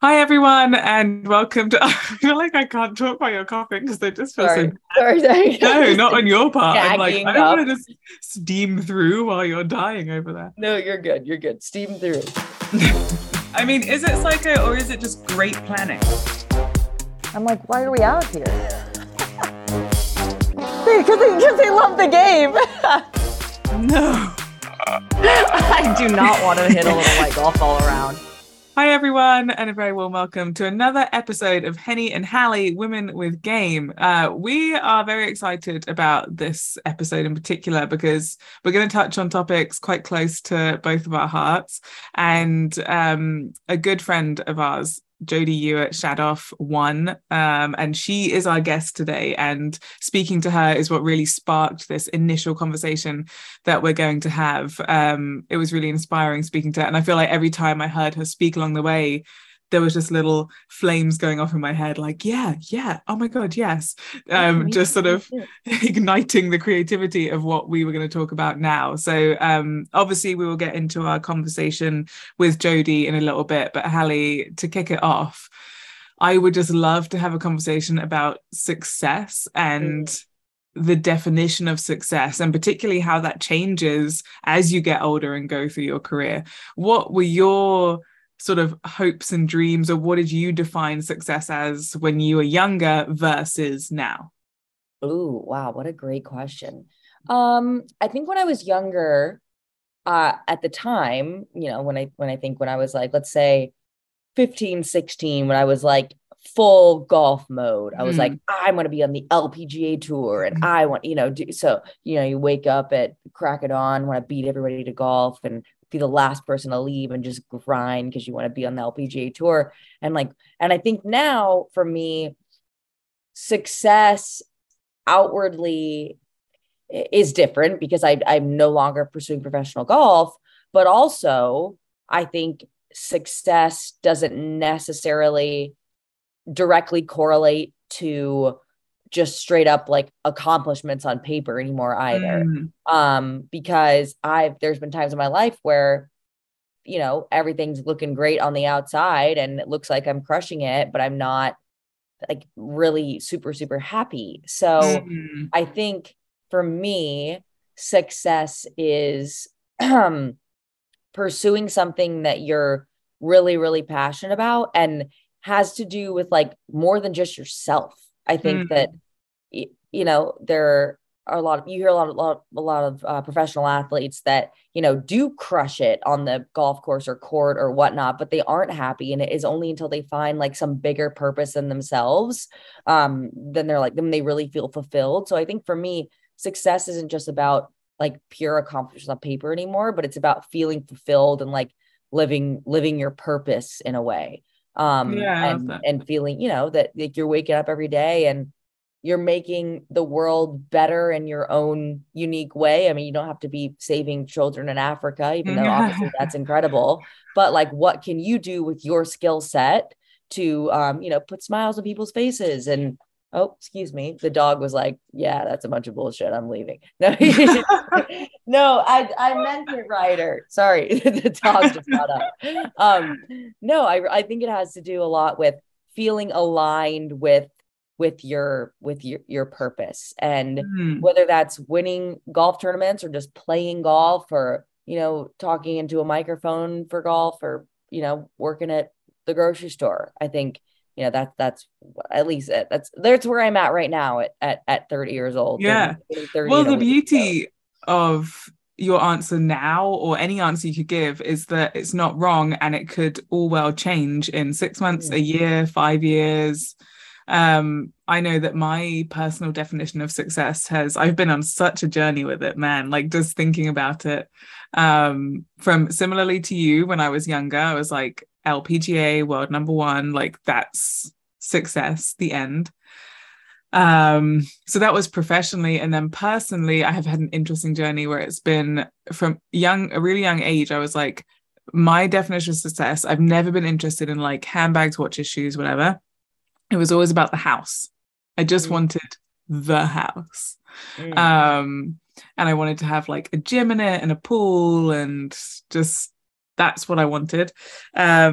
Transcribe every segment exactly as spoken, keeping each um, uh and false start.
Hi everyone, and welcome to. I feel like I can't talk while you're coughing because I just feel so Sorry, bad. sorry, sorry. I'm No, just not like on your part. I'm like, I gagging don't up. want to just steam through while you're dying over there. No, you're good. You're good. Steam through. I mean, is it psycho or is it just great planning? I'm like, why are we out here? Because they, because they love the game. No. I do not want to hit a little white golf ball around. Hi everyone, and a very warm welcome to another episode of Henny and Hallie, Women with Game. Uh, we are very excited about this episode in particular because we're going to touch on topics quite close to both of our hearts. And um, a good friend of ours, Jodie Ewart Shadoff, won, um, and she is our guest today. And speaking to her is what really sparked this initial conversation that we're going to have. Um, it was really inspiring speaking to her, and I feel like every time I heard her speak along the way, there was just little flames going off in my head, like, yeah, yeah, oh my God, yes. Um, just sort of igniting the creativity of what we were going to talk about now. So um, obviously we will get into our conversation with Jodie in a little bit, but Hallie, to kick it off, I would just love to have a conversation about success and mm. the definition of success, and particularly how that changes as you get older and go through your career. What were your sort of hopes and dreams, or what did you define success as when you were younger versus now? Ooh, wow, what a great question. Um, I think when I was younger, uh, at the time, you know, when I when I think when I was like, let's say fifteen, sixteen, when I was like full golf mode, I was mm. like, I'm going to be on the L P G A tour, and I want, you know, do, so, you know, you wake up at crack of dawn, want to beat everybody to golf and be the last person to leave and just grind because you want to be on the L P G A tour. And like, and I think now for me, success outwardly is different because I, I'm no longer pursuing professional golf, but also I think success doesn't necessarily directly correlate to just straight up like accomplishments on paper anymore either. Mm. Um, because I've, there's been times in my life where, you know, everything's looking great on the outside and it looks like I'm crushing it, but I'm not like really super, super happy. So mm. I think for me, success is um, pursuing something that you're really, really passionate about and has to do with like more than just yourself. I think mm. that, you know, there are a lot of, you hear a lot of, a lot, a lot of uh, professional athletes that, you know, do crush it on the golf course or court or whatnot, but they aren't happy. And it is only until they find like some bigger purpose in themselves, um, then they're like, then they really feel fulfilled. So I think for me, success isn't just about like pure accomplishments on paper anymore, but it's about feeling fulfilled and like living, living your purpose in a way. Um, yeah, and, and feeling, you know, that like you're waking up every day and you're making the world better in your own unique way. I mean, you don't have to be saving children in Africa, even though obviously that's incredible, but like, what can you do with your skill set to, um, you know, put smiles on people's faces? And, oh, excuse me, the dog was like, yeah, that's a bunch of bullshit, I'm leaving. No, no, I, I meant it, Ryder. Sorry, the dog just got up. Um, no, I, I think it has to do a lot with feeling aligned with with your with your your purpose, and mm. whether that's winning golf tournaments or just playing golf, or, you know, talking into a microphone for golf, or, you know, working at the grocery store. I think, you know, that that's at least that's that's where I'm at right now at at, at thirty years old. Yeah. thirty, thirty, well, the beauty of your answer now, or any answer you could give, is that it's not wrong and it could all well change in six months, mm. a year, five years. Um, I know that my personal definition of success has, I've been on such a journey with it, man, like just thinking about it. Um, from similarly to you, when I was younger, I was like L P G A world number one, like that's success, the end. Um, so that was professionally. And then personally, I have had an interesting journey where it's been from young, a really young age. I was like, my definition of success, I've never been interested in like handbags, watches, shoes, whatever. It was always about the house. I just mm. wanted the house. Mm. Um, and I wanted to have like a gym in it and a pool, and just that's what I wanted. Um,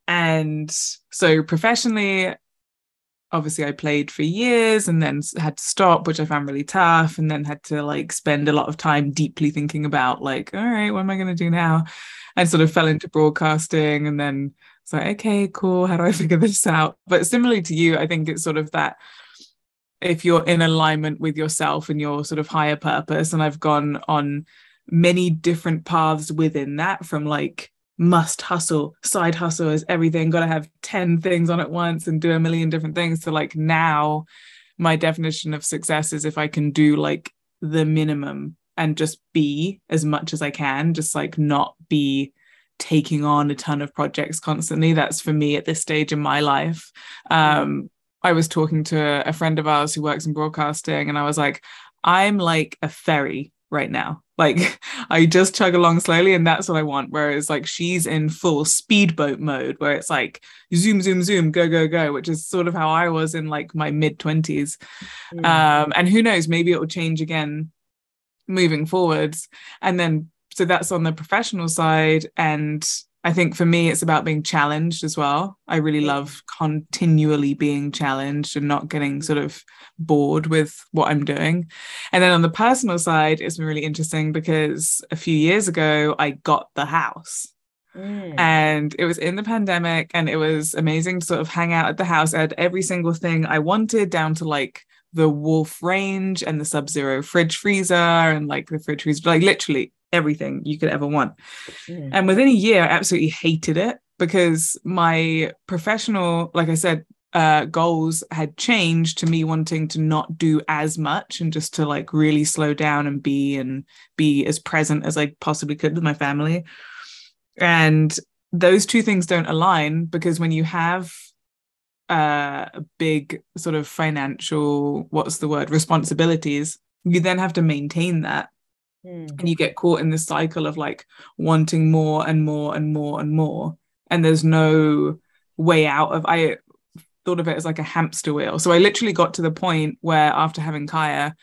and so professionally, obviously I played for years and then had to stop, which I found really tough, and then had to like spend a lot of time deeply thinking about like, all right, what am I going to do now? And sort of fell into broadcasting, and then it's like, okay, cool, how do I figure this out? But similarly to you, I think it's sort of that if you're in alignment with yourself and your sort of higher purpose, and I've gone on many different paths within that, from like must hustle, side hustle is everything, gotta have ten things on at once and do a million different things, to like now my definition of success is if I can do like the minimum and just be as much as I can, just like not be taking on a ton of projects constantly. That's for me at this stage in my life. um I was talking to a friend of ours who works in broadcasting, and I was like, I'm like a ferry right now. Like I just chug along slowly, and that's what I want. Whereas like she's in full speedboat mode, where it's like zoom, zoom, zoom, go, go, go, which is sort of how I was in like my mid twenties. Mm. Um, and who knows, maybe it will change again moving forwards. And then, so that's on the professional side. And I think for me, it's about being challenged as well. I really love continually being challenged and not getting sort of bored with what I'm doing. And then on the personal side, it's been really interesting because a few years ago, I got the house. Mm. And it was in the pandemic, and it was amazing to sort of hang out at the house. I had every single thing I wanted, down to like the Wolf range and the Sub-Zero fridge freezer and like the fridge freezer, like literally everything you could ever want. Mm. And within a year, I absolutely hated it, because my professional, like I said, uh, goals had changed to me wanting to not do as much and just to like really slow down and be and be as present as I possibly could with my family. And those two things don't align, because when you have uh, a big sort of financial, what's the word, responsibilities, you then have to maintain that. Mm. And you get caught in this cycle of like wanting more and more and more and more. And there's no way out of, I thought of it as like a hamster wheel. So I literally got to the point where after having Kaya,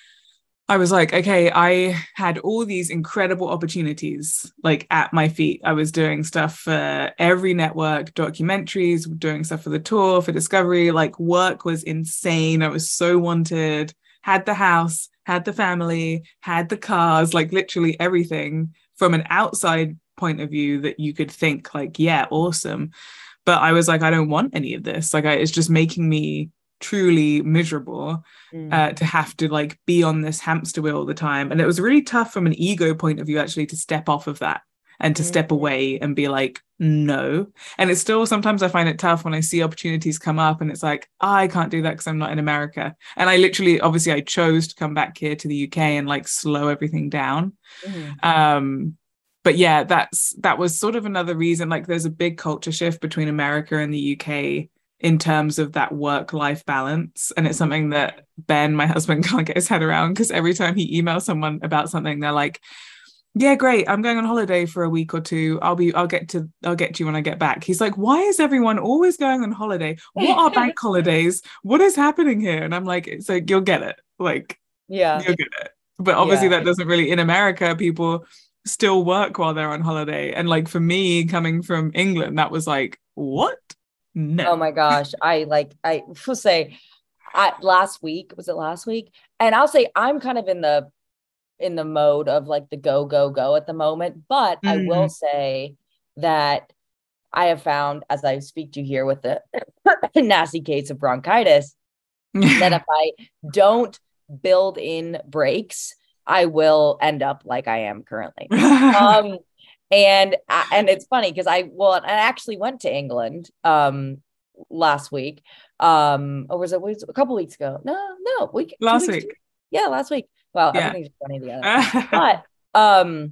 I was like, okay, I had all these incredible opportunities like at my feet. I was doing stuff for every network, documentaries, doing stuff for the tour, for Discovery, like work was insane. I was so wanted, had the house, had the family, had the cars, like literally everything from an outside point of view that you could think like, yeah, awesome. But I was like, I don't want any of this. Like, I, it's just making me truly miserable mm. uh, to have to like be on this hamster wheel all the time. And it was really tough from an ego point of view, actually, to step off of that and to mm. step away and be like, no. And it's still, sometimes I find it tough when I see opportunities come up and it's like, oh, I can't do that because I'm not in America. And I literally, obviously I chose to come back here to the U K and like slow everything down. Mm. Um, but yeah, that's, that was sort of another reason. Like there's a big culture shift between America and the U K in terms of that work-life balance. And it's something that Ben, my husband, can't get his head around, because every time he emails someone about something, they're like, yeah, great, I'm going on holiday for a week or two. I'll be, I'll get to, I'll get to you when I get back. He's like, why is everyone always going on holiday? What are bank holidays? What is happening here? And I'm like, it's like, you'll get it. Like, yeah, you'll get it. But obviously yeah. that doesn't really, in America, people still work while they're on holiday. And like, for me, coming from England, that was like, what? No. Oh my gosh. I like, I will say I, last week, was it last week? And I'll say I'm kind of in the, in the mode of like the go, go, go at the moment. But mm. I will say that I have found, as I speak to you here with the nasty case of bronchitis, that if I don't build in breaks, I will end up like I am currently. um, And and it's funny because I well I actually went to England um last week um or was it was it a couple weeks ago no no week last week ago. yeah last week well yeah. everything's funny together but um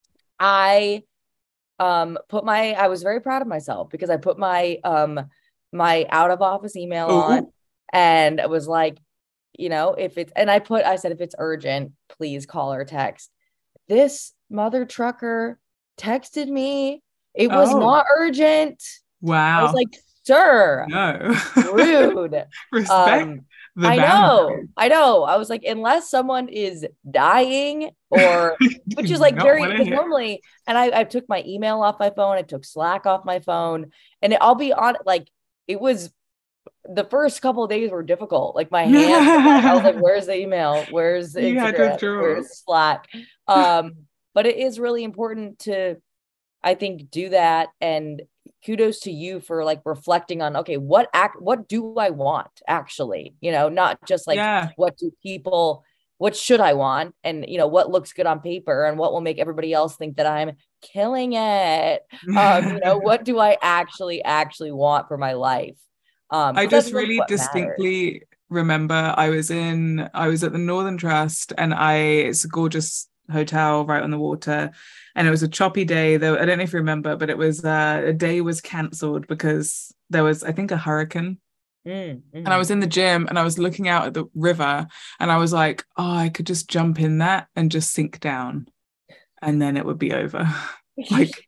I um put my I was very proud of myself because I put my um my out of office email Ooh. on, and it was like, you know, if it's and I put I said if it's urgent, please call or text. This mother trucker texted me. It was oh. not urgent. Wow. I was like, sir, no. rude. Respect um, the I know, boundaries. I know. I was like, unless someone is dying or, You which do is like not very, want to because hear. normally, and I, I took my email off my phone, I took Slack off my phone, and it, I'll be on, like, it was, the first couple of days were difficult. Like my hands, like, I was like, where's the email? Where's the You had Instagram? withdrawals. Where's Slack? Um, but it is really important to, I think, do that. And kudos to you for like reflecting on, okay, what act, what do I want actually? You know, not just like Yeah. what do people, what should I want? And, you know, what looks good on paper and what will make everybody else think that I'm killing it. Um, you know, what do I actually, actually want for my life? Um, I because that's just really really what matters. distinctly remember I was in, I was at the Northern Trust, and I, it's a gorgeous hotel right on the water. And it was a choppy day though. I don't know if you remember, but it was uh, a day was cancelled because there was, I think, a hurricane. Mm, And I mm. was in the gym and I was looking out at the river and I was like, oh, I could just jump in that and just sink down and then it would be over. Like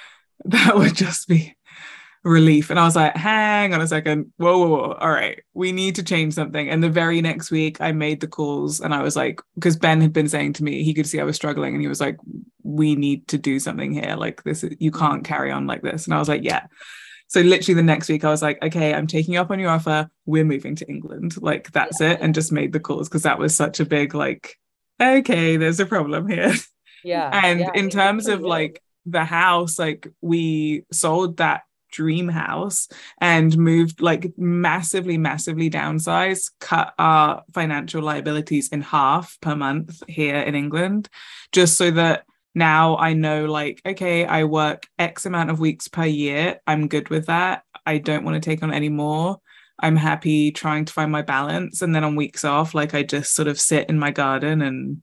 that would just be relief. And I was like, hang on a second. Whoa, whoa, whoa. All right. We need to change something. And the very next week I made the calls and I was like, because Ben had been saying to me, he could see I was struggling and he was like, we need to do something here. Like this, you can't Mm. carry on like this. And I was like, yeah. So literally the next week I was like, okay, I'm taking you up on your offer. We're moving to England. Like that's Yeah, it. And just made the calls because that was such a big, like, okay, there's a problem here. yeah, And yeah. I in mean, good terms for of you. like the house, like we sold that dream house and moved, like massively, massively downsized, cut our financial liabilities in half per month here in England, just so that now I know, like, okay, I work X amount of weeks per year. I'm good with that. I don't want to take on any more. I'm happy trying to find my balance. And then on weeks off, like I just sort of sit in my garden and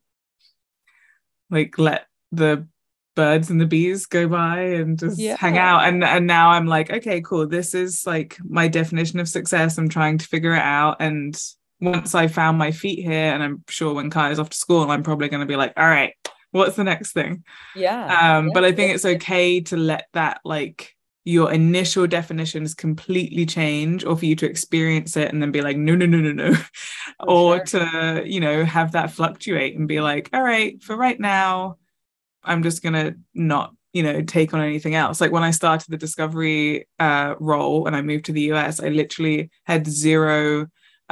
like let the birds and the bees go by and just Yeah, hang out. And and now I'm like, okay, cool. This is like my definition of success. I'm trying to figure it out. And once I found my feet here, and I'm sure when Kai's off to school, I'm probably going to be like, all right, what's the next thing? yeah, Um, yeah. but I think Good, it's good. okay to let that, like, your initial definitions completely change, or for you to experience it and then be like, no, no, no, no, no. For Or sure. to, you know, have that fluctuate and be like, all right, for right now, I'm just gonna not, you know, take on anything else. Like when I started the discovery uh role and I moved to the U S, I literally had zero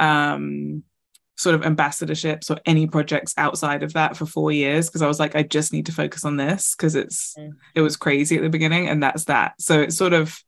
um sort of ambassadorships or any projects outside of that for four years because I was like, I just need to focus on this because it's Mm. it was crazy at the beginning, and that's that. So it's sort of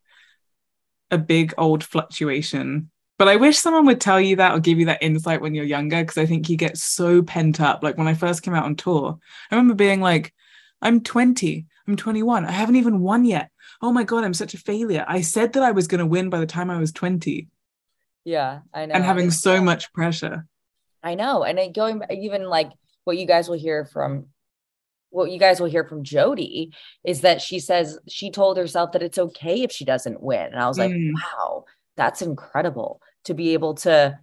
a big old fluctuation. But I wish someone would tell you that or give you that insight when you're younger, because I think you get so pent up. Like when I first came out on tour, I remember being like, I'm twenty, I'm twenty-one, I haven't even won yet. Oh my God, I'm such a failure. I said that I was going to win by the time I was twenty, Yeah, I and know. having so much pressure. I know. And it, going even like what you guys will hear from what you guys will hear from Jody is that she says she told herself that it's okay if she doesn't win. And I was like, Mm, wow, that's incredible to be able to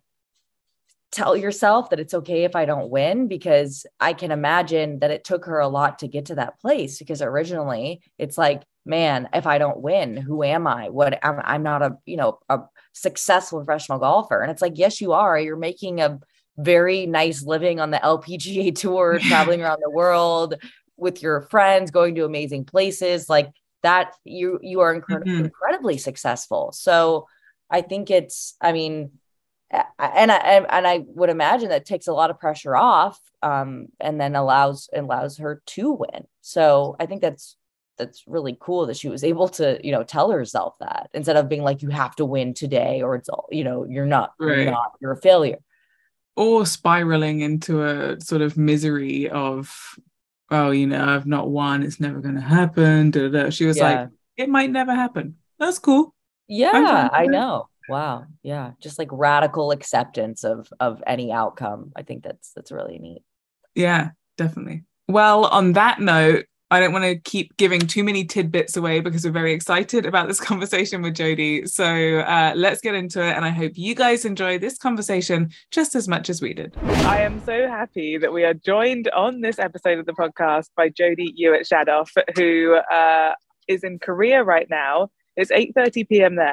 tell yourself that it's okay if I don't win, because I can imagine that it took her a lot to get to that place, because originally it's like, man, if I don't win, who am I? What I'm, I'm not a, you know, a successful professional golfer. And it's like, yes, you are. You're making a very nice living on the L P G A tour, yeah. traveling around the world with your friends, going to amazing places like that. You, you are incred- Mhm. incredibly successful. So I think it's, I mean, and I and I would imagine that takes a lot of pressure off, um, and then allows allows her to win. So I think that's that's really cool that she was able to, you know, tell herself that instead of being like, you have to win today or it's all, you know, you're not, you're Right. not, you're a failure. Or spiraling into a sort of misery of, oh, you know, I've not won, it's never going to happen. Da, da, da. She was like, Yeah. it might never happen. That's cool. I'm Yeah, fine I with it. know. Wow. Yeah. Just like radical acceptance of of any outcome. I think that's that's really neat. Yeah, definitely. Well, on that note, I don't want to keep giving too many tidbits away because we're very excited about this conversation with Jody. So uh, let's get into it. And I hope you guys enjoy this conversation just as much as we did. I am so happy that we are joined on this episode of the podcast by Jody Hewitt Shadoff, who uh, is in Korea right now. It's eight thirty p.m. there.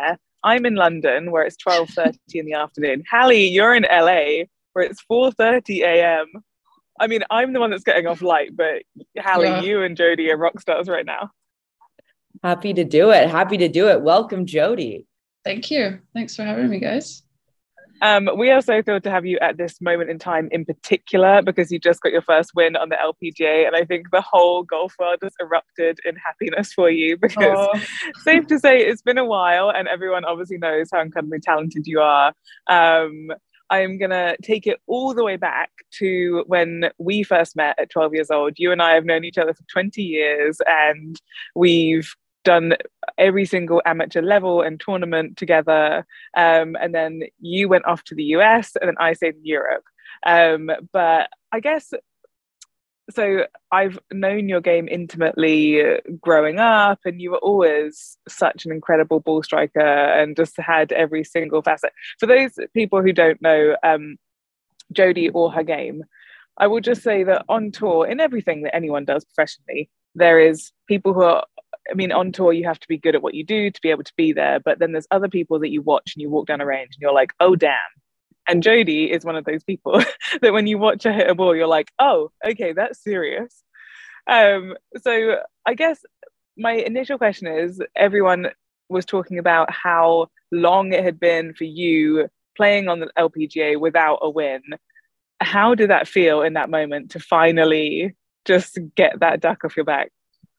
I'm in London where it's twelve thirty in the afternoon. Hallie, you're in L A where it's four thirty a.m. I mean, I'm the one that's getting off light, but Hallie, yeah. you and Jody are rock stars right now. Happy to do it. Happy to do it. Welcome, Jody. Thank you. Thanks for having me, guys. Um, we are so thrilled to have you at this moment in time in particular, because you just got your first win on the L P G A, and I think the whole golf world has erupted in happiness for you, because oh. safe to say it's been a while and everyone obviously knows how incredibly talented you are. Um, I'm going to take it all the way back to when we first met at twelve years old. You and I have known each other for twenty years, and we've done every single amateur level and tournament together, um, and then you went off to the U S and then I stayed in Europe, um, but I guess so I've known your game intimately growing up, and you were always such an incredible ball striker and just had every single facet. For those people who don't know um, Jody or her game, I will just say that on tour, in everything that anyone does professionally, there is people who are, I mean, on tour, you have to be good at what you do to be able to be there. But then there's other people that you watch and you walk down a range and you're like, oh, damn. And Jody is one of those people that when you watch her hit a ball, you're like, oh, okay, that's serious. Um, so I guess my initial question is, everyone was talking about how long it had been for you playing on the L P G A without a win. How did that feel in that moment to finally just get that duck off your back?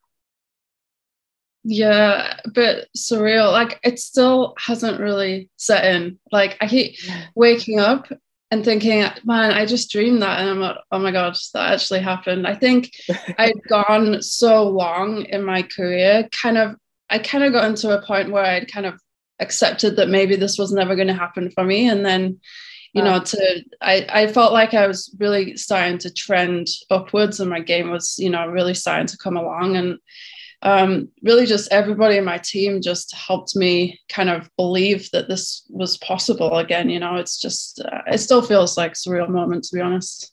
Yeah, a bit surreal. Like, it still hasn't really set in. Like, I keep waking up and thinking, man, I just dreamed that, and I'm like, oh my god, that actually happened. I think I'd gone so long in my career, kind of I kind of got into a point where I'd kind of accepted that maybe this was never going to happen for me. And then, you know, to I, I felt like I was really starting to trend upwards, and my game was, you know, really starting to come along. And um, really just everybody in my team just helped me kind of believe that this was possible again. You know, it's just, uh, it still feels like a surreal moment, to be honest.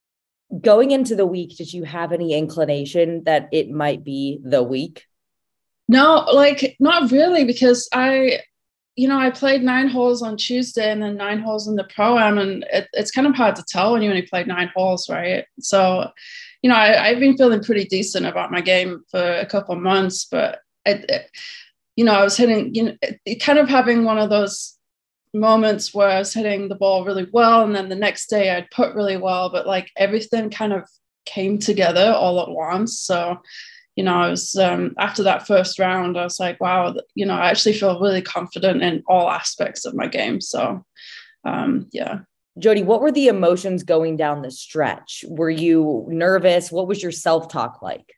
Going into the week, did you have any inclination that it might be the week? No, like, not really, because I, you know, I played nine holes on Tuesday and then nine holes in the Pro-Am, and it, it's kind of hard to tell when you only played nine holes, right? So, you know, I, I've been feeling pretty decent about my game for a couple of months, but, it, it, you know, I was hitting, you know, it, it kind of having one of those moments where I was hitting the ball really well, and then the next day I'd put really well, but like everything kind of came together all at once. So, you know, I was, um, after that first round, I was like, wow, you know, I actually feel really confident in all aspects of my game. So, um, yeah. Jody, what were the emotions going down the stretch? Were you nervous? What was your self-talk like?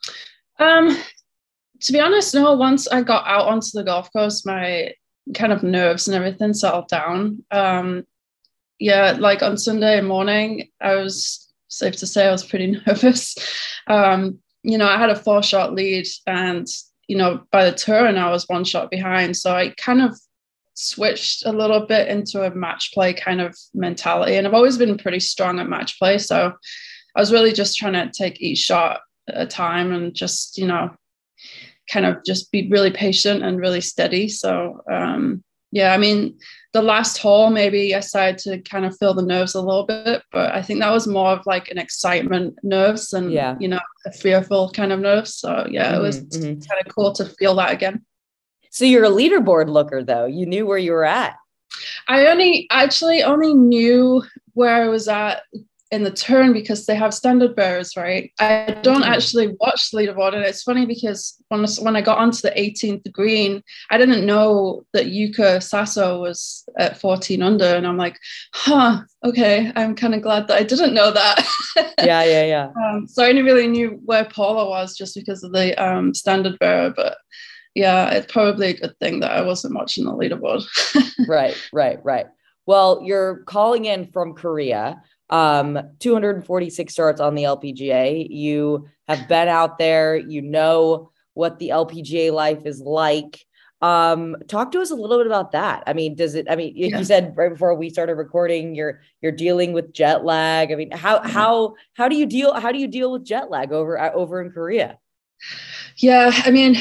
Um, to be honest, no, once I got out onto the golf course, my kind of nerves and everything settled down. Um, yeah, like on Sunday morning, I was, safe to say, I was pretty nervous. Um, you know, I had a four shot lead, and, you know, by the turn, I was one shot behind. So I kind of switched a little bit into a match play kind of mentality. And I've always been pretty strong at match play. So I was really just trying to take each shot at a time and just, you know, kind of just be really patient and really steady. So, um, yeah, I mean, the last hole, maybe I started to kind of feel the nerves a little bit, but I think that was more of like an excitement nerves and, yeah. you know, a fearful kind of nerves. So yeah, mm-hmm, it was mm-hmm. kind of cool to feel that again. So you're a leaderboard looker though. You knew where you were at. I only actually only knew where I was at in the turn because they have standard bearers, right? I don't mm-hmm. actually watch the leaderboard. And it's funny because when, when I got onto the eighteenth green, I didn't know that Yuka Sasso was at fourteen under. And I'm like, huh, okay, I'm kind of glad that I didn't know that. yeah, yeah, yeah. Um, so I only really knew where Paula was just because of the um, standard bearer. But yeah, it's probably a good thing that I wasn't watching the leaderboard. Right, right, right. Well, you're calling in from Korea. Um, two hundred forty-six starts on the L P G A. You have been out there, you know what the L P G A life is like. Um, talk to us a little bit about that. I mean, does it, I mean, yeah. you said right before we started recording, you're, you're dealing with jet lag. I mean, how, yeah. how, how do you deal, how do you deal with jet lag over, over in Korea? Yeah. I mean,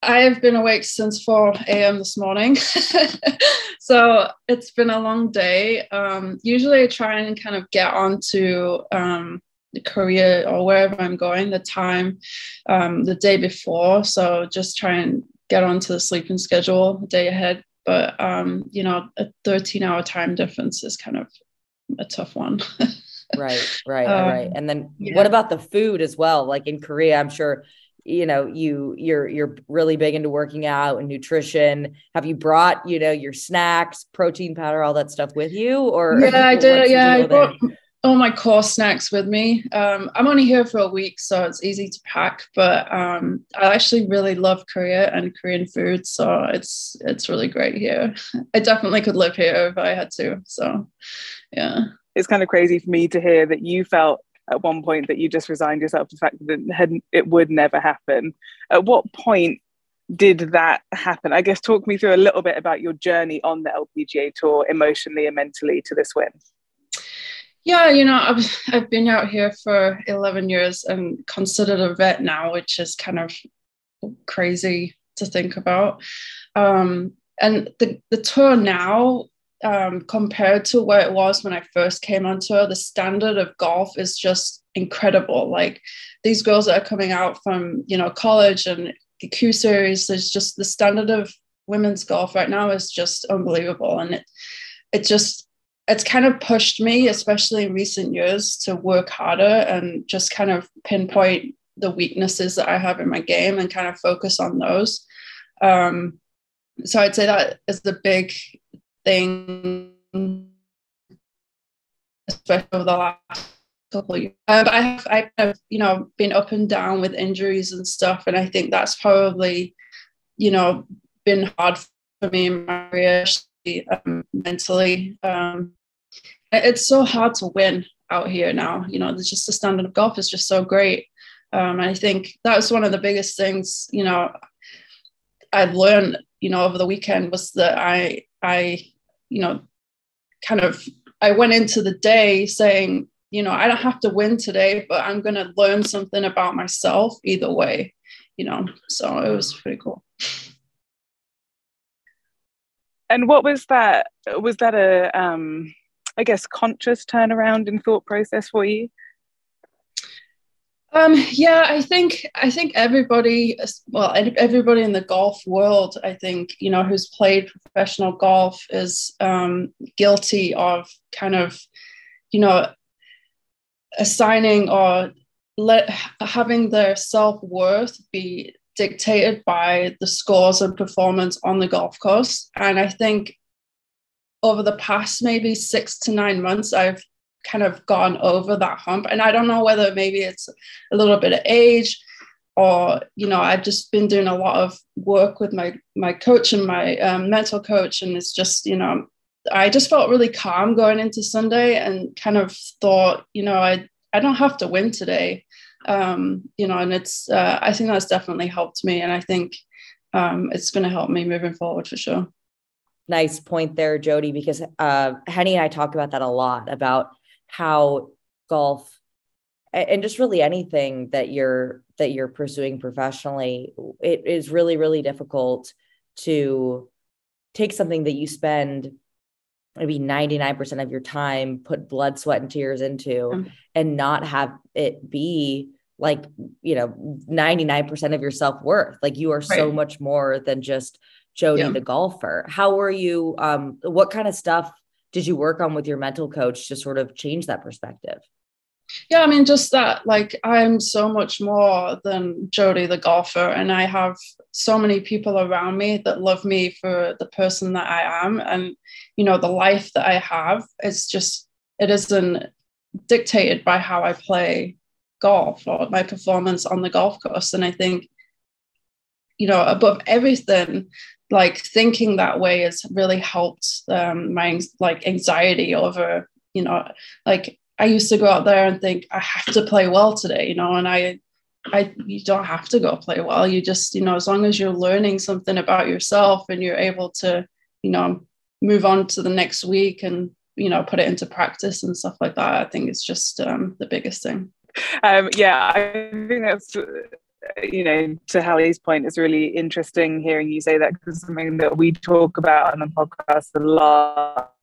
I've been awake since four a.m. this morning. So it's been a long day. Um, usually I try and kind of get onto um, the Korea or wherever I'm going, the time, um, the day before. So just try and get onto the sleeping schedule a day ahead. But, um, you know, a thirteen hour time difference is kind of a tough one. Right, right, um, right. And then yeah. what about the food as well? Like in Korea, I'm sure, you know, you you're you're really big into working out and nutrition. Have you brought, you know, your snacks, protein powder, all that stuff with you? Or yeah, I did. Yeah, I brought there? all my core snacks with me. Um, I'm only here for a week, so it's easy to pack. But um, I actually really love Korea and Korean food, so it's it's really great here. I definitely could live here if I had to. So, yeah. It's kind of crazy for me to hear that you felt at one point that you just resigned yourself to the fact that it, had, it would never happen. At what point did that happen? I guess talk me through a little bit about your journey on the L P G A Tour emotionally and mentally to this win. Yeah, you know, I've I've been out here for eleven years and considered a vet now, which is kind of crazy to think about. Um, and the, the tour now, um, compared to where it was when I first came on tour, the standard of golf is just incredible. Like these girls that are coming out from, you know, college and the Q series, there's just the standard of women's golf right now is just unbelievable. And it, it just, it's kind of pushed me, especially in recent years, to work harder and just kind of pinpoint the weaknesses that I have in my game and kind of focus on those. Um, so I'd say that is the big thing, especially over the last couple of years. Um, but I have, I have, you know, been up and down with injuries and stuff, and I think that's probably, you know, been hard for me in my career, um, mentally. Um, it's so hard to win out here now. You know, there's just the standard of golf is just so great. Um, and I think that was one of the biggest things, you know, I learned, you know, over the weekend was that I, I, you know, kind of, I went into the day saying, you know, I don't have to win today, but I'm going to learn something about myself either way, you know, so it was pretty cool. And what was that, was that a, um, I guess, conscious turnaround in thought process for you? Um, yeah, I think I think everybody, well, everybody in the golf world, I think, you know, who's played professional golf is um, guilty of kind of, you know, assigning or let having their self-worth be dictated by the scores and performance on the golf course. And I think over the past maybe six to nine months, I've kind of gone over that hump. And I don't know whether maybe it's a little bit of age or, you know, I've just been doing a lot of work with my, my coach and my um, mental coach. And it's just, you know, I just felt really calm going into Sunday and kind of thought, you know, I, I don't have to win today. Um, you know, and it's, uh, I think that's definitely helped me. And I think um, it's going to help me moving forward for sure. Nice point there, Jody, because uh, Henny and I talk about that a lot, about how golf and just really anything that you're that you're pursuing professionally, it is really, really difficult to take something that you spend maybe ninety-nine percent of your time, put blood, sweat, and tears into, mm-hmm. and not have it be like, you know, ninety-nine percent of your self-worth. Like you are right. So much more than just Jody, yeah. the golfer. How were you, um, what kind of stuff did you work on with your mental coach to sort of change that perspective? Yeah, I mean, just that, like, I'm so much more than Jody, the golfer, and I have so many people around me that love me for the person that I am. And, you know, the life that I have is just, it isn't dictated by how I play golf or my performance on the golf course. And I think, you know, above everything, like thinking that way has really helped um, my like anxiety over, you know, like I used to go out there and think I have to play well today, you know, and I, I, you don't have to go play well. You just, you know, as long as you're learning something about yourself and you're able to, you know, move on to the next week and, you know, put it into practice and stuff like that. I think it's just um, the biggest thing. Um, yeah, I think that's you know, to Hallie's point, it's really interesting hearing you say that, because something that we talk about on the podcast a lot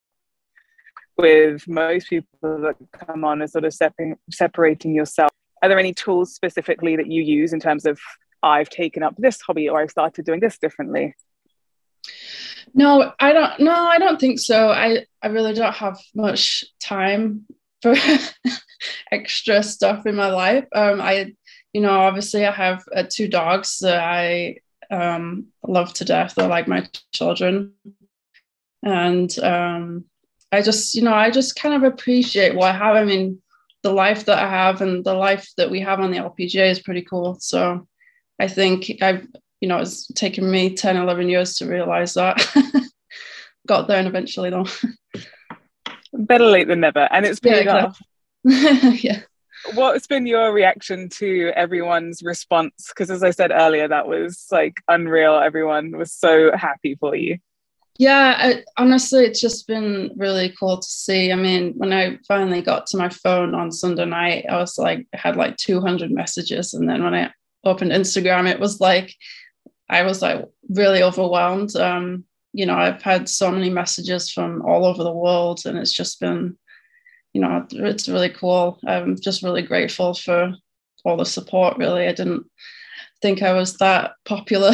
with most people that come on is sort of separating, separating yourself. Are there any tools specifically that you use in terms of, I've taken up this hobby or I've started doing this differently? No, I don't. No, I don't think so. I, I really don't have much time for extra stuff in my life. Um, I, you know, obviously I have uh, two dogs that I um, love to death. They're like my children. And um, I just, you know, I just kind of appreciate what I have. I mean, the life that I have and the life that we have on the L P G A is pretty cool. So I think I've, you know, it's taken me ten, eleven years to realize that. Got there and eventually though. Better late than never. And it's paid yeah, off. Yeah. What's been your reaction to everyone's response? Because as I said earlier, that was like unreal. Everyone was so happy for you. Yeah, I, honestly, it's just been really cool to see. I mean, when I finally got to my phone on Sunday night, I was like, I had like two hundred messages. And then when I opened Instagram, it was like, I was like really overwhelmed. Um, you know, I've had so many messages from all over the world, and it's just been, you know, it's really cool. I'm just really grateful for all the support, really. I didn't think I was that popular.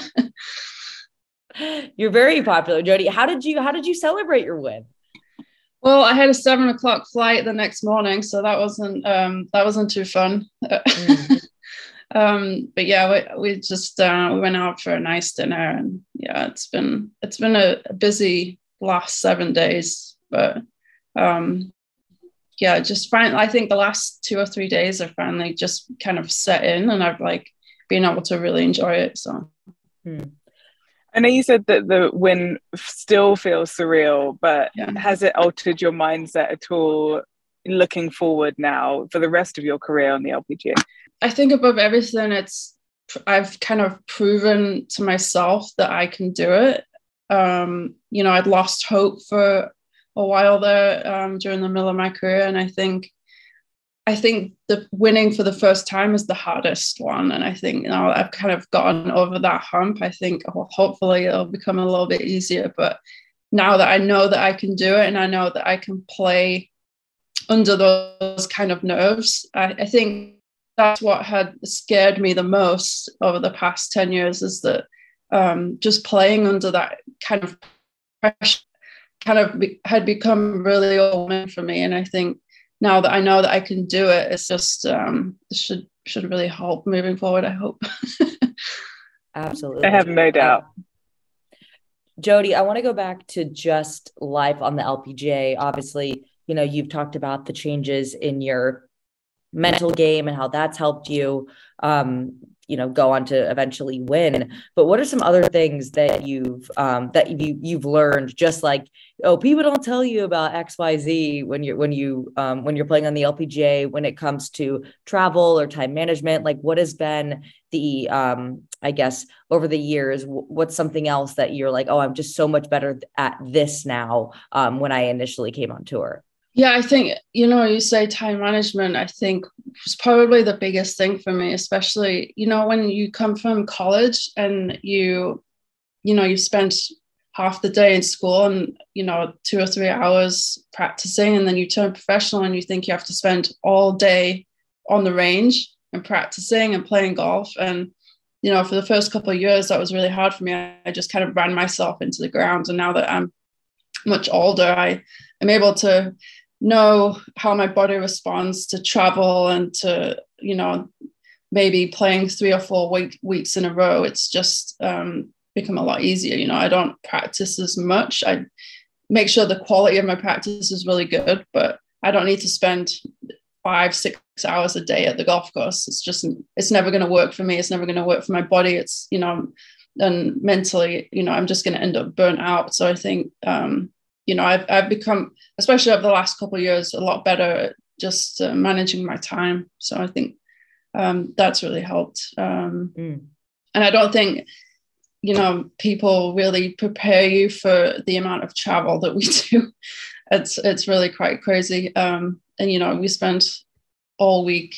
You're very popular, Jody. How did you how did you celebrate your win? Well, I had a seven o'clock flight the next morning, so that wasn't um, that wasn't too fun. Mm-hmm. um, but yeah, we, we just uh, we went out for a nice dinner, and yeah, it's been it's been a, a busy last seven days. But um, yeah, just finally, I think the last two or three days have finally just kind of set in, and I've like been able to really enjoy it. So. Hmm. I know you said that the win still feels surreal, but yeah. Has it altered your mindset at all looking forward now for the rest of your career on the L P G A? I think above everything, it's I've kind of proven to myself that I can do it. Um, you know, I'd lost hope for a while there um, during the middle of my career, and I think I think the winning for the first time is the hardest one. And I think, you know, I've kind of gotten over that hump. I think well, hopefully it'll become a little bit easier. But now that I know that I can do it, and I know that I can play under those kind of nerves, I, I think that's what had scared me the most over the past ten years, is that um, just playing under that kind of pressure kind of be, had become really overwhelming for me. And I think now that I know that I can do it, it's just um, it should should really help moving forward, I hope. Absolutely. I have no doubt. Um, Jody, I want to go back to just life on the L P G A. Obviously, you know, you've talked about the changes in your mental game and how that's helped you, um, you know, go on to eventually win. But what are some other things that you've um, that you you've learned? Just like, oh, people don't tell you about X, Y, Z when you're when you um, when you're playing on the L P G A when it comes to travel or time management. Like, what has been the um, I guess over the years? What's something else that you're like, oh, I'm just so much better at this now um, when I initially came on tour? Yeah, I think, you know, you say time management, I think was probably the biggest thing for me, especially, you know, when you come from college and you, you know, you spent half the day in school and, you know, two or three hours practicing, and then you turn professional and you think you have to spend all day on the range and practicing and playing golf. And, you know, for the first couple of years, that was really hard for me. I just kind of ran myself into the ground. And now that I'm much older, I am able to know how my body responds to travel and to, you know, maybe playing three or four week, weeks in a row. It's just um, become a lot easier. You know, I don't practice as much. I make sure the quality of my practice is really good, but I don't need to spend five, six hours a day at the golf course. It's just, it's never going to work for me. It's never going to work for my body. It's, you know, and mentally, you know, I'm just going to end up burnt out. So I think, um, you know, I've, I've become, especially over the last couple of years, a lot better at just uh, managing my time. So I think um, that's really helped. Um, mm. And I don't think, you know, people really prepare you for the amount of travel that we do. It's it's really quite crazy. Um, and, you know, we spent all week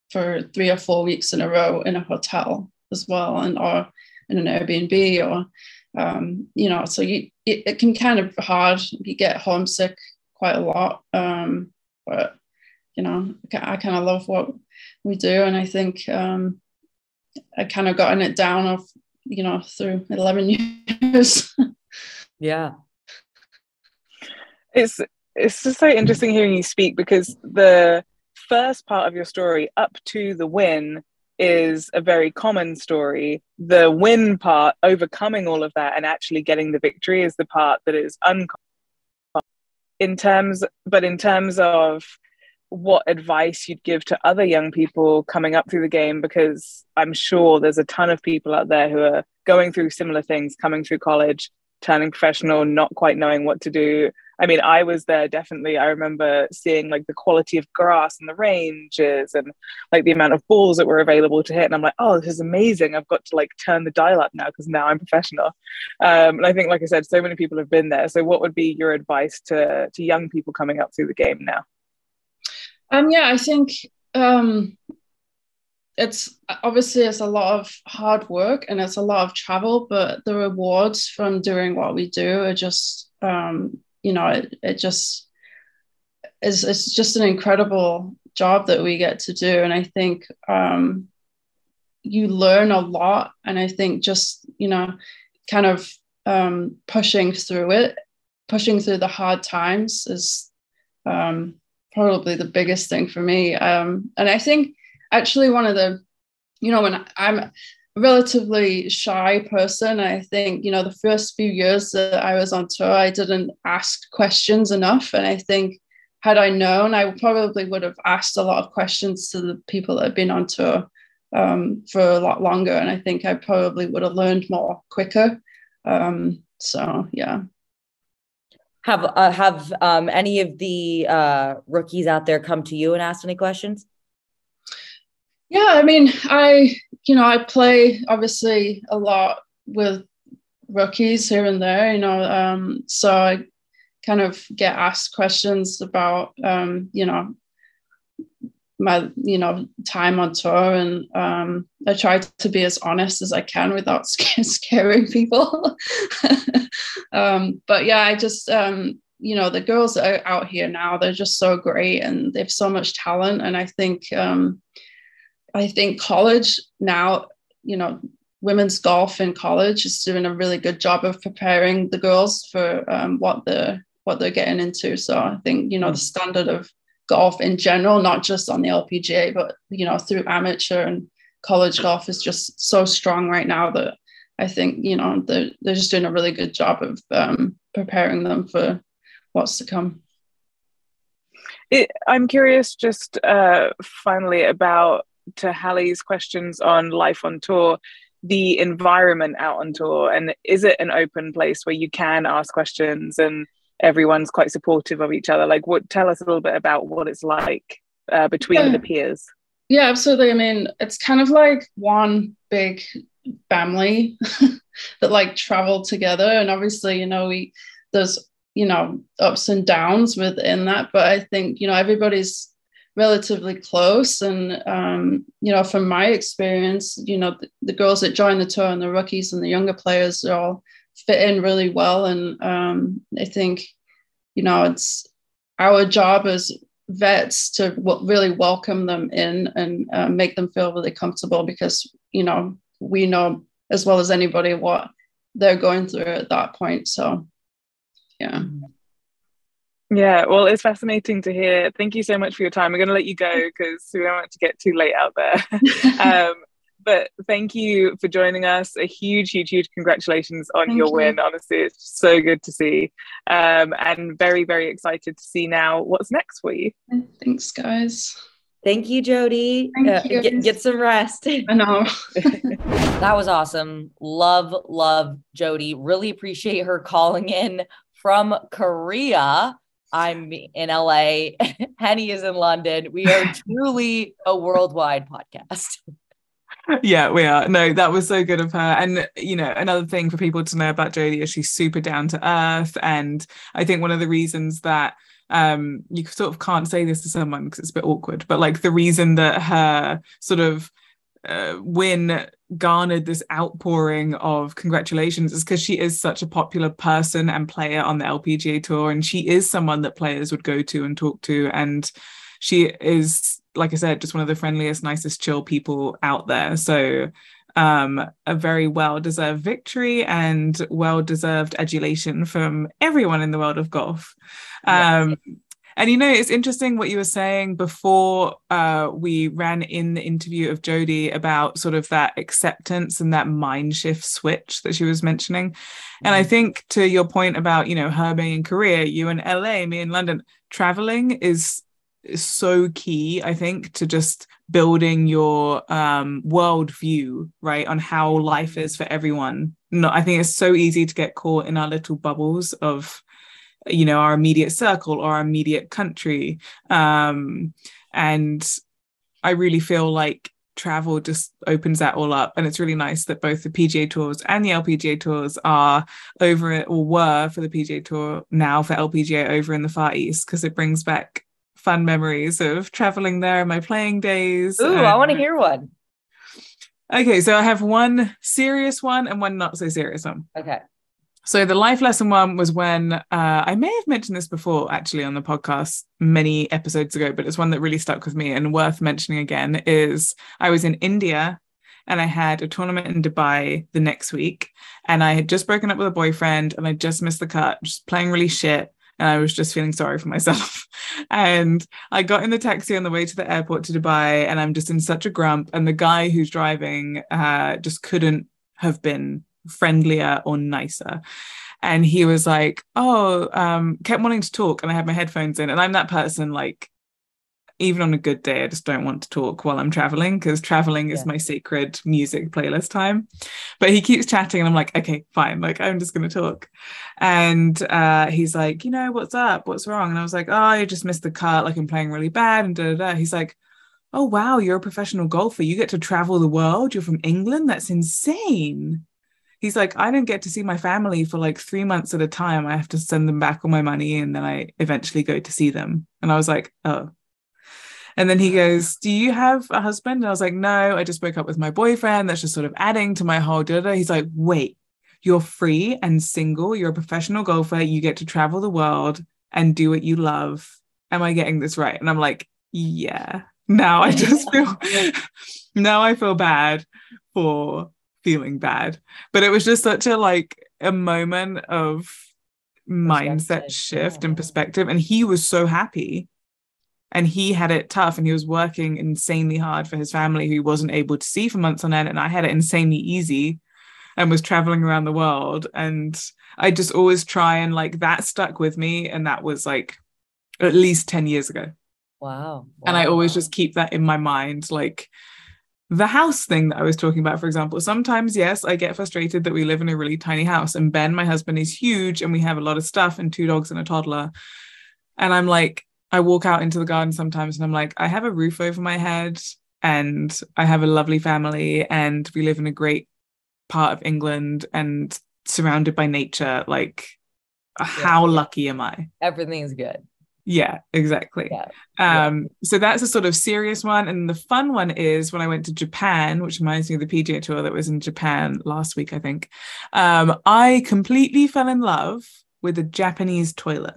for three or four weeks in a row in a hotel as well, and or in an Airbnb, or um, you know, so you it, it can kind of be hard. You get homesick quite a lot, um, but you know, I kind of love what we do, and I think um, I kind of gotten it down of you know through eleven years. Yeah, it's it's just so interesting hearing you speak, because the first part of your story up to the win is a very common story. The win part, overcoming all of that and actually getting the victory, is the part that is uncommon. In terms, but in terms of what advice you'd give to other young people coming up through the game, because I'm sure there's a ton of people out there who are going through similar things, coming through college, turning professional, not quite knowing what to do. I mean, I was there definitely. I remember seeing like the quality of grass and the ranges and like the amount of balls that were available to hit. And I'm like, oh, this is amazing. I've got to like turn the dial up now because now I'm professional. Um, and I think, like I said, so many people have been there. So what would be your advice to, to young people coming up through the game now? Um, yeah, I think um, it's obviously it's a lot of hard work and it's a lot of travel, but the rewards from doing what we do are just, um, you know, it, it just is, it's just an incredible job that we get to do. And I think um, you learn a lot. And I think just, you know, kind of um, pushing through it, pushing through the hard times is um, probably the biggest thing for me. Um, and I think actually one of the, you know, when I'm a relatively shy person, I think, you know, the first few years that I was on tour, I didn't ask questions enough. And I think had I known, I probably would have asked a lot of questions to the people that have been on tour um, for a lot longer. And I think I probably would have learned more quicker. Um, so, yeah. Have uh, have um, any of the uh, rookies out there come to you and asked any questions? Yeah, I mean, I, you know, I play obviously a lot with rookies here and there, you know, um, so I kind of get asked questions about, um, you know, my, you know, time on tour, and um, I try to be as honest as I can without scaring people. um, but yeah, I just, um, you know, the girls that are out here now, they're just so great and they have so much talent. And I think, um, I think college now, you know, women's golf in college is doing a really good job of preparing the girls for um, what they're what they're getting into. So I think, you know, the standard of golf in general, not just on the L P G A, but, you know, through amateur and college golf is just so strong right now that I think, you know, they're, they're just doing a really good job of um, preparing them for what's to come. It, I'm curious just uh, finally about, to Hallie's questions on life on tour, the environment out on tour, and is it an open place where you can ask questions and everyone's quite supportive of each other? Like, what, tell us a little bit about what it's like uh, between yeah. the peers. Yeah, absolutely. I mean, it's kind of like one big family that like travel together, and obviously, you know, we there's, you know, ups and downs within that, but I think, you know, everybody's relatively close. And, um, you know, from my experience, you know, the, the girls that join the tour and the rookies and the younger players are all fit in really well. And um, I think, you know, it's our job as vets to w- really welcome them in and uh, make them feel really comfortable, because, you know, we know as well as anybody what they're going through at that point. So, yeah. Yeah, well, it's fascinating to hear. Thank you so much for your time. We're going to let you go because we don't want to get too late out there. um, but thank you for joining us. A huge, huge, huge congratulations on Thank your you. win. Honestly, it's so good to see. Um, and very, very excited to see now what's next for you. Thanks, guys. Thank you, Jody. Thank uh, you. Get, get some rest. I know. That was awesome. Love, love Jody. Really appreciate her calling in from Korea. I'm in L A. Henny is in London. We are truly a worldwide podcast. Yeah, we are. No, that was so good of her. And, you know, another thing for people to know about Jody is she's super down to earth. And I think one of the reasons that um you sort of can't say this to someone because it's a bit awkward, but like the reason that her sort of uh, win garnered this outpouring of congratulations is because she is such a popular person and player on the L P G A tour, and she is someone that players would go to and talk to, and she is, like I said, just one of the friendliest, nicest, chill people out there. So um a very well-deserved victory and well-deserved adulation from everyone in the world of golf. um yeah. And you know, it's interesting what you were saying before uh we ran in the interview of Jodie about sort of that acceptance and that mind shift switch that she was mentioning. Mm-hmm. And I think to your point about, you know, her being in Korea, you in L A, me in London, traveling is is so key, I think, to just building your um world view, right, on how life is for everyone. No, I think it's so easy to get caught in our little bubbles of, you know, our immediate circle or our immediate country. Um, and I really feel like travel just opens that all up. And it's really nice that both the P G A Tours and the L P G A Tours are over it, or were for the P G A Tour, now for L P G A over in the Far East, because it brings back fun memories of traveling there in my playing days. Ooh, and... I want to hear one. Okay, so I have one serious one and one not so serious one. Okay. So the life lesson one was when, uh, I may have mentioned this before actually on the podcast many episodes ago, but it's one that really stuck with me and worth mentioning again, is I was in India and I had a tournament in Dubai the next week, and I had just broken up with a boyfriend and I just missed the cut, just playing really shit. And I was just feeling sorry for myself. And I got in the taxi on the way to the airport to Dubai, and I'm just in such a grump. And the guy who's driving uh, just couldn't have been friendlier or nicer. And he was like, oh, um, kept wanting to talk. And I had my headphones in. And I'm that person, like, even on a good day, I just don't want to talk while I'm traveling, because traveling is yeah. my sacred music playlist time. But he keeps chatting and I'm like, okay, fine. Like, I'm just going to talk. And uh, he's like, you know, what's up? What's wrong? And I was like, oh, I just missed the cut. Like, I'm playing really bad and da da da. He's like, oh, wow, you're a professional golfer. You get to travel the world. You're from England. That's insane. He's like, I don't get to see my family for like three months at a time. I have to send them back all my money and then I eventually go to see them. And I was like, oh. And then he goes, do you have a husband? And I was like, no, I just broke up with my boyfriend. That's just sort of adding to my whole da-da. He's like, wait, you're free and single. You're a professional golfer. You get to travel the world and do what you love. Am I getting this right? And I'm like, yeah. Now I just feel, now I feel bad for feeling bad. But it was just such a like a moment of mindset shift and perspective. And he was so happy. And he had it tough and he was working insanely hard for his family who he wasn't able to see for months on end. And I had it insanely easy and was traveling around the world. And I just always try and like that stuck with me. And that was like at least ten years ago. Wow. wow. And I always just keep that in my mind. Like the house thing that I was talking about, for example, sometimes, yes, I get frustrated that we live in a really tiny house and Ben, my husband, is huge and we have a lot of stuff and two dogs and a toddler. And I'm like, I walk out into the garden sometimes and I'm like, I have a roof over my head and I have a lovely family and we live in a great part of England and surrounded by nature. Like, yeah. how lucky am I? Everything's good. Yeah, exactly. Yeah. Um, yeah. So that's a sort of serious one. And the fun one is when I went to Japan, which reminds me of the P G A Tour that was in Japan last week, I think. Um, I completely fell in love with a Japanese toilet.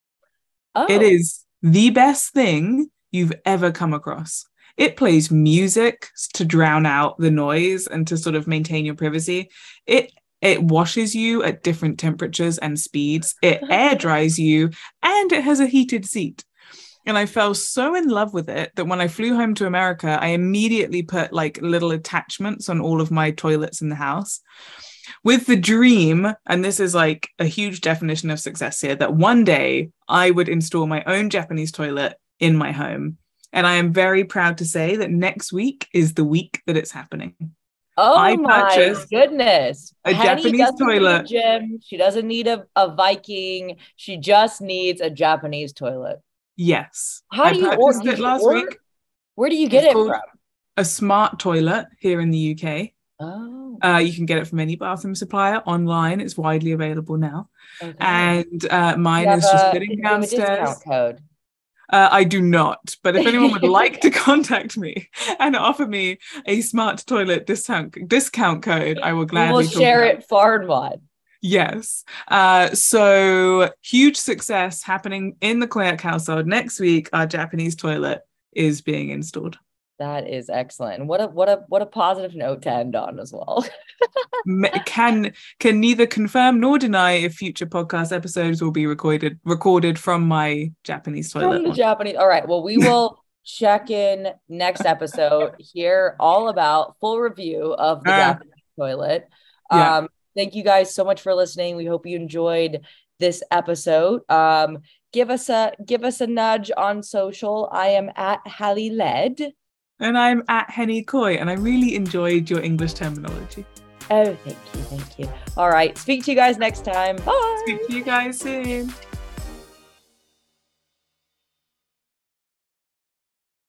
Oh. It is the best thing you've ever come across. It plays music to drown out the noise and to sort of maintain your privacy. It it washes you at different temperatures and speeds. It air dries you, and it has a heated seat. And I fell so in love with it that when I flew home to America, I immediately put like little attachments on all of my toilets in the house, with the dream, and this is like a huge definition of success here, that one day I would install my own Japanese toilet in my home. And I am very proud to say that next week is the week that it's happening. Oh I my goodness. A Henny Japanese toilet. Need a gym. She doesn't need a, a Viking. She just needs a Japanese toilet. Yes. How I do you purchased order it last order? week. Where do you get it's it from? A smart toilet here in the U K. Oh. Uh, you can get it from any bathroom supplier online. It's widely available now. Okay. And uh, mine You have is just a- sitting you have a downstairs. discount code. Uh, I do not, but if anyone would like to contact me and offer me a smart toilet discount discount code, I will We gladly will talk share about it far and wide. Yes. Uh, so huge success happening in the Koyak household. Next week, our Japanese toilet is being installed. That is excellent. And what a what a what a positive note to end on as well. Me- Can can neither confirm nor deny if future podcast episodes will be recorded recorded from my Japanese toilet. From the Japanese. All right. Well, we will check in next episode, hear all about full review of the Ah. Japanese toilet. Yeah. Um, thank you guys so much for listening. We hope you enjoyed this episode. Um, give us a give us a nudge on social. I am at Hallie Led. And I'm at Henny Coy, and I really enjoyed your English terminology. Oh, thank you, thank you. All right. Speak to you guys next time. Bye. Speak to you guys soon.